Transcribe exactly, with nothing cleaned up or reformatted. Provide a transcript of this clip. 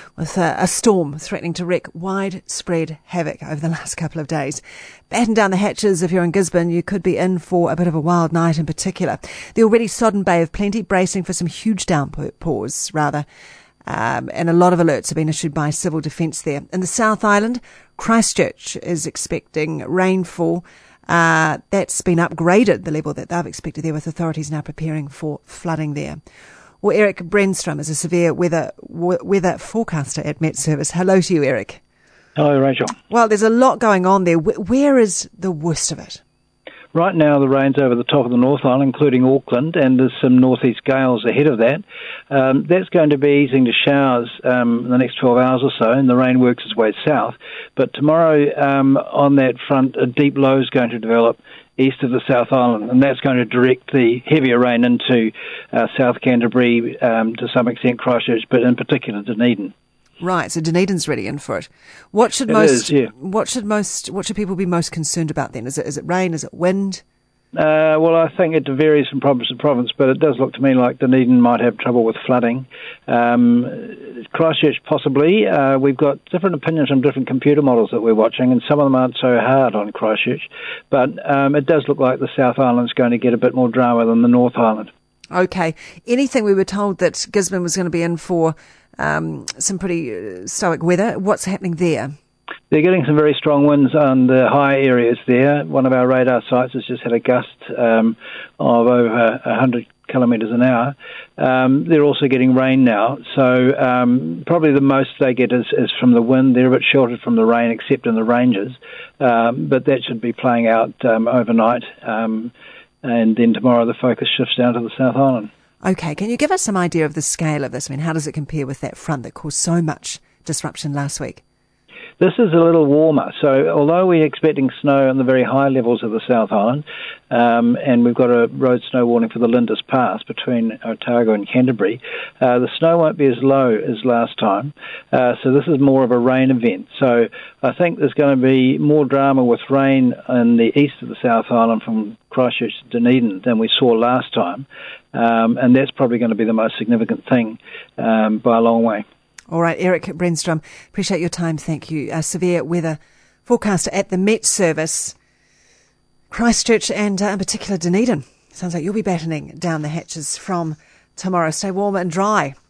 with a, a storm threatening to wreak widespread havoc over the last couple of days. Batten down the hatches if you're in Gisborne. You could be in for a bit of a wild night in particular. The already sodden Bay of Plenty bracing for some huge downpours, rather. Um, and a lot of alerts have been issued by Civil Defence there. In the South Island, Christchurch is expecting rainfall. Uh, that's been upgraded, the level that they've expected there, with authorities now preparing for flooding there. Well, Eric Brenstrom is a severe weather w- weather forecaster at Met Service. Hello to you, Eric. Hello, Rachel. Well, there's a lot going on there. W- where is the worst of it? Right now, the rain's over the top of the North Island, including Auckland, and there's some northeast gales ahead of that. Um, that's going to be easing to showers um, in the next twelve hours or so, and the rain works its way south. But tomorrow, um, on that front, a deep low is going to develop east of the South Island, and that's going to direct the heavier rain into uh, South Canterbury, um, to some extent Christchurch, but in particular Dunedin. Right, so Dunedin's ready in for it. What should It most? is, yeah. What should most? What should people be most concerned about then? Is it is it rain? Is it wind? Uh, well, I think it varies from province to province, but it does look to me like Dunedin might have trouble with flooding. Um, Christchurch possibly. Uh, we've got different opinions from different computer models that we're watching, and some of them aren't so hard on Christchurch. But um, it does look like the South Island's going to get a bit more drama than the North Island. Okay. Anything we were told that Gisborne was going to be in for um, some pretty uh, stoic weather. What's happening there? They're getting some very strong winds on the high areas there. One of our radar sites has just had a gust um, of over one hundred kilometres an hour. Um, they're also getting rain now, so um, probably the most they get is, is from the wind. They're a bit sheltered from the rain, except in the ranges, um, but that should be playing out um, overnight, um, and then tomorrow the focus shifts down to the South Island. Okay, can you give us some idea of the scale of this? I mean, how does it compare with that front that caused so much disruption last week? This is a little warmer, so although we're expecting snow on the very high levels of the South Island, um, and we've got a road snow warning for the Lindis Pass between Otago and Canterbury, uh, the snow won't be as low as last time, uh, so this is more of a rain event. So I think there's going to be more drama with rain in the east of the South Island from Christchurch to Dunedin than we saw last time, um, and that's probably going to be the most significant thing um, by a long way. All right, Eric Brenstrom, appreciate your time. Thank you. A severe weather forecaster at the Met Service, Christchurch and uh, in particular Dunedin. Sounds like you'll be battening down the hatches from tomorrow. Stay warm and dry.